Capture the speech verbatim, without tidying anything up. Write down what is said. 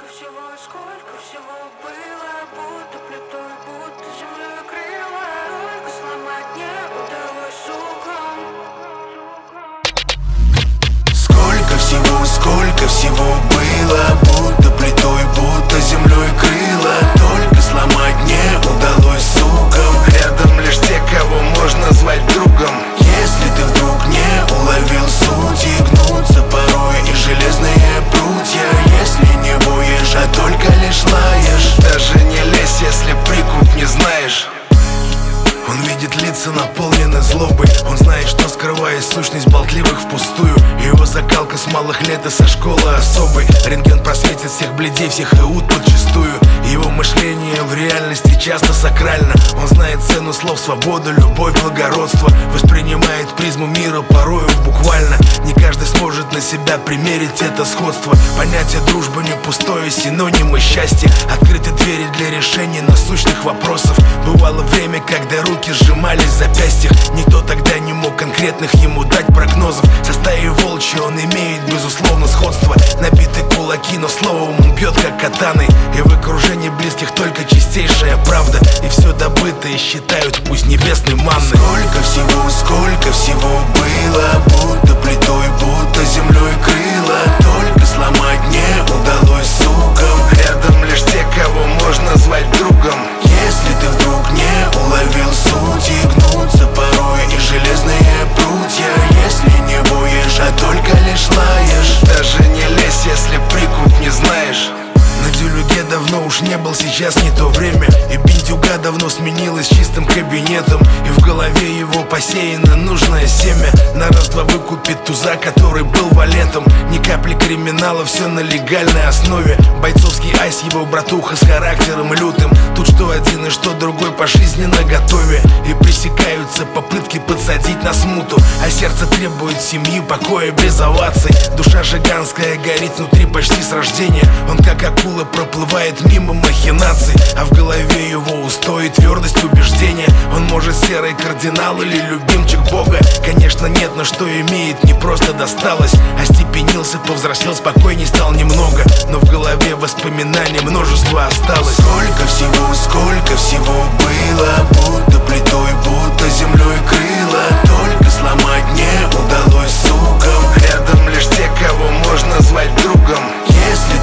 всего, сколько всего было, будто плитой, будто землей крыло. Только сломать не удалось, сука. Сколько всего, сколько всего было, будто плитой, будто землей крыло. Только сломать не удалось, сука. Рядом лишь те, кого можно звать другом. Если ты вдруг не уловил суть, и гнутся порой и железные прутья. Если не воешь, а только лишь лаешь, даже не лезь, если прикуп не знаешь. Он видит лица, наполнены злобой. Он знает, что скрывает сущность болтливых впустую. Его закалка с малых лет и со школы особой. Рентген просветит всех бледей, всех иуд подчистую. Его мышление в реальности часто сакрально. Он знает цену слов, свободу, любовь, благородство. Воспринимает призму мира порою буквально. Не каждый сможет на себя примерить это сходство. Понятие дружбы не пустое, синонимы счастья. Открыты двери для решения насущных вопросов. Бывало время, когда руки сжимались в запястьях. Никто тогда не мог конкретных ему дать прогнозов. Со стаей волчьей он имеет безусловно сходство. Набиты кулаки, но словом он бьет как катаной. И в окружении близких только чистейшая правда. И все добытое считают пусть небесной манной. Сколько всего, сколько всего было, будто плитой, будто землей крыло. Только сломать не удалось, сука. Рядом лишь те, кого можно звать другом. Если ты вдруг не уловил суть, и гнутся порой и железные прутья. Если не воешь, а только лишь лаешь, даже не лезь, если прикуп не знаешь. На дюлюге давно уж не был, сейчас не то время. И бендюга давно сменилась чистым кабинетом. И в голове его посеяно нужное семя. На раз-два выкупит туза, который был валетом. Ни капли криминала, все на легальной основе. Бойцовский айс, его братуха с характером лютым. Тут что один и что другой по жизни наготове. И пресекаются попытки подсадить на смуту. А сердце требует семьи, покоя без оваций. Душа жиганская горит внутри почти с рождения. Он как акула проплывает мимо махинаций. А в голове его устой и твердость убеждения. Он может серый кардинал или любимчик Бога. Конечно нет, но что имеет, не просто досталось. Остепенился, повзрослел, спокойней стал немного. Но в голове воспоминаний множество осталось. Сколько всего, сколько всего было, будто плитой, будто землей крыло. Только сломать не удалось, сука. Рядом лишь те, кого можно звать другом. Если